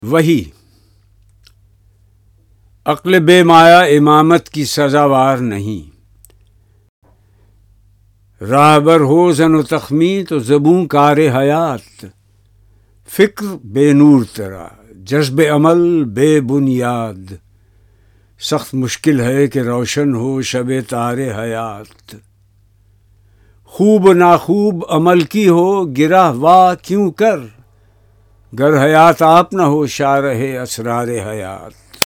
वही अक्ल बेमाया इमामत की सजावार नहीं। राहबर हो ज़न तख्मी तो ज़बूं कार हयात। फ़िक्र बेनूर तेरा जज्ब अमल बेबुनियाद। सख्त मुश्किल है कि रोशन हो शबे तारे हयात। खूब नाखूब अमल की हो गिरा वाह क्यों कर। गर हयात आप न हो शारहे असरारे हयात।